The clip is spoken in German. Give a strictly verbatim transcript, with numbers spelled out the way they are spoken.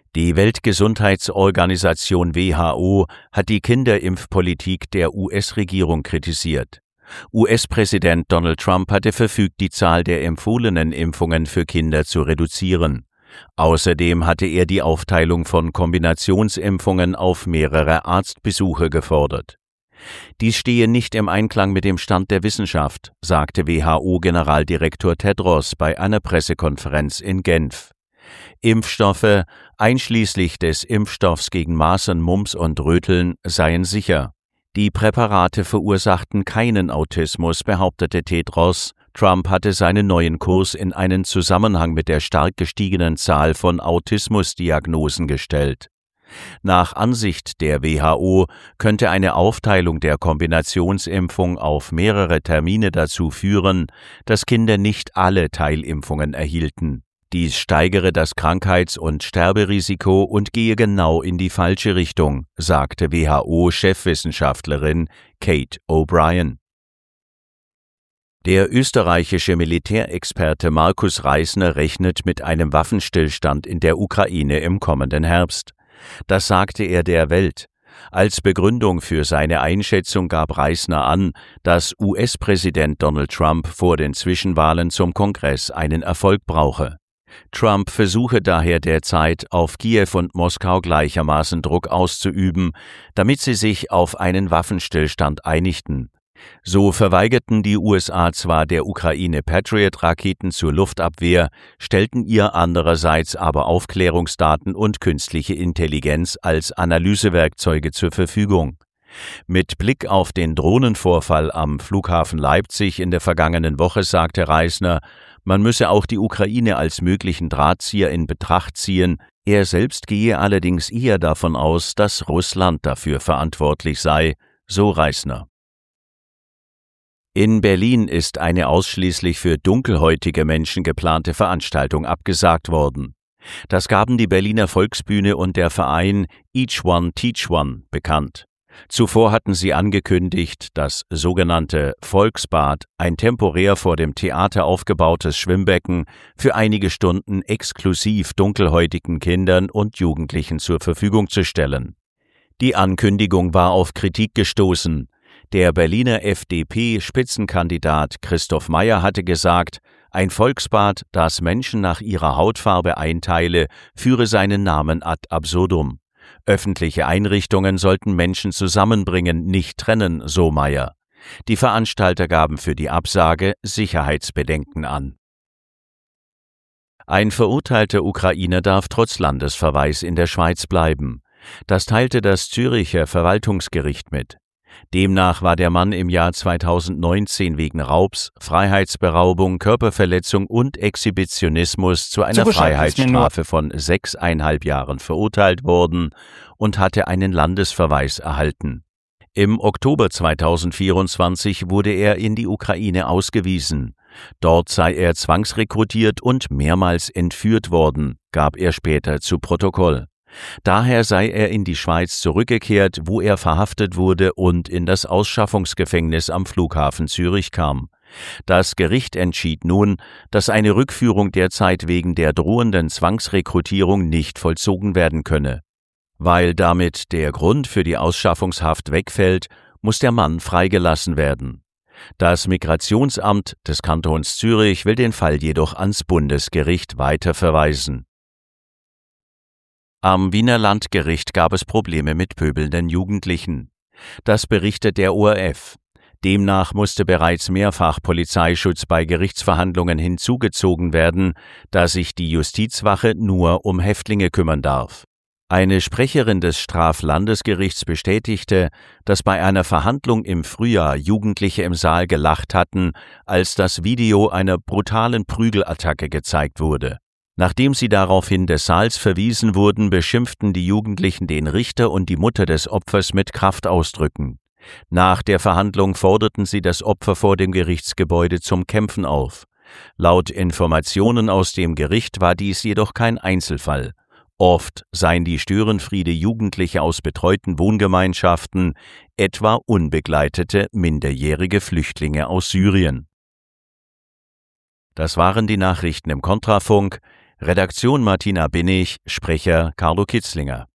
Die Weltgesundheitsorganisation W H O hat die Kinderimpfpolitik der U S-Regierung kritisiert. U S-Präsident Donald Trump hatte verfügt, die Zahl der empfohlenen Impfungen für Kinder zu reduzieren. Außerdem hatte er die Aufteilung von Kombinationsimpfungen auf mehrere Arztbesuche gefordert. Dies stehe nicht im Einklang mit dem Stand der Wissenschaft, sagte W H O-Generaldirektor Tedros bei einer Pressekonferenz in Genf. Impfstoffe, einschließlich des Impfstoffs gegen Masern, Mumps und Röteln, seien sicher. Die Präparate verursachten keinen Autismus, behauptete Tedros. Trump hatte seinen neuen Kurs in einen Zusammenhang mit der stark gestiegenen Zahl von Autismusdiagnosen gestellt. Nach Ansicht der W H O könnte eine Aufteilung der Kombinationsimpfung auf mehrere Termine dazu führen, dass Kinder nicht alle Teilimpfungen erhielten. Dies steigere das Krankheits- und Sterberisiko und gehe genau in die falsche Richtung, sagte W H O-Chefwissenschaftlerin Kate O'Brien. Der österreichische Militärexperte Markus Reisner rechnet mit einem Waffenstillstand in der Ukraine im kommenden Herbst. Das sagte er der Welt. Als Begründung für seine Einschätzung gab Reisner an, dass U S-Präsident Donald Trump vor den Zwischenwahlen zum Kongress einen Erfolg brauche. Trump versuche daher derzeit, auf Kiew und Moskau gleichermaßen Druck auszuüben, damit sie sich auf einen Waffenstillstand einigten. So verweigerten die U S A zwar der Ukraine Patriot-Raketen zur Luftabwehr, stellten ihr andererseits aber Aufklärungsdaten und künstliche Intelligenz als Analysewerkzeuge zur Verfügung. Mit Blick auf den Drohnenvorfall am Flughafen Leipzig in der vergangenen Woche sagte Reisner, man müsse auch die Ukraine als möglichen Drahtzieher in Betracht ziehen. Er selbst gehe allerdings eher davon aus, dass Russland dafür verantwortlich sei, so Reisner. In Berlin ist eine ausschließlich für dunkelhäutige Menschen geplante Veranstaltung abgesagt worden. Das gaben die Berliner Volksbühne und der Verein Each One Teach One bekannt. Zuvor hatten sie angekündigt, das sogenannte Volksbad, ein temporär vor dem Theater aufgebautes Schwimmbecken, für einige Stunden exklusiv dunkelhäutigen Kindern und Jugendlichen zur Verfügung zu stellen. Die Ankündigung war auf Kritik gestoßen. Der Berliner F D P-Spitzenkandidat Christoph Meyer hatte gesagt, ein Volksbad, das Menschen nach ihrer Hautfarbe einteile, führe seinen Namen ad absurdum. Öffentliche Einrichtungen sollten Menschen zusammenbringen, nicht trennen, so Meyer. Die Veranstalter gaben für die Absage Sicherheitsbedenken an. Ein verurteilter Ukrainer darf trotz Landesverweis in der Schweiz bleiben. Das teilte das Züricher Verwaltungsgericht mit. Demnach war der Mann im Jahr zweitausendneunzehn wegen Raubs, Freiheitsberaubung, Körperverletzung und Exhibitionismus zu einer Freiheitsstrafe von sechseinhalb Jahren verurteilt worden und hatte einen Landesverweis erhalten. Im Oktober zweitausendvierundzwanzig wurde er in die Ukraine ausgewiesen. Dort sei er zwangsrekrutiert und mehrmals entführt worden, gab er später zu Protokoll. Daher sei er in die Schweiz zurückgekehrt, wo er verhaftet wurde und in das Ausschaffungsgefängnis am Flughafen Zürich kam. Das Gericht entschied nun, dass eine Rückführung derzeit wegen der drohenden Zwangsrekrutierung nicht vollzogen werden könne. Weil damit der Grund für die Ausschaffungshaft wegfällt, muss der Mann freigelassen werden. Das Migrationsamt des Kantons Zürich will den Fall jedoch ans Bundesgericht weiterverweisen. Am Wiener Landgericht gab es Probleme mit pöbelnden Jugendlichen. Das berichtet der O R F. Demnach musste bereits mehrfach Polizeischutz bei Gerichtsverhandlungen hinzugezogen werden, da sich die Justizwache nur um Häftlinge kümmern darf. Eine Sprecherin des Straflandesgerichts bestätigte, dass bei einer Verhandlung im Frühjahr Jugendliche im Saal gelacht hatten, als das Video einer brutalen Prügelattacke gezeigt wurde. Nachdem sie daraufhin des Saals verwiesen wurden, beschimpften die Jugendlichen den Richter und die Mutter des Opfers mit Kraftausdrücken. Nach der Verhandlung forderten sie das Opfer vor dem Gerichtsgebäude zum Kämpfen auf. Laut Informationen aus dem Gericht war dies jedoch kein Einzelfall. Oft seien die Störenfriede Jugendliche aus betreuten Wohngemeinschaften, etwa unbegleitete minderjährige Flüchtlinge aus Syrien. Das waren die Nachrichten im Kontrafunk. Redaktion Martina Binnig, Sprecher Carlo Kitzlinger.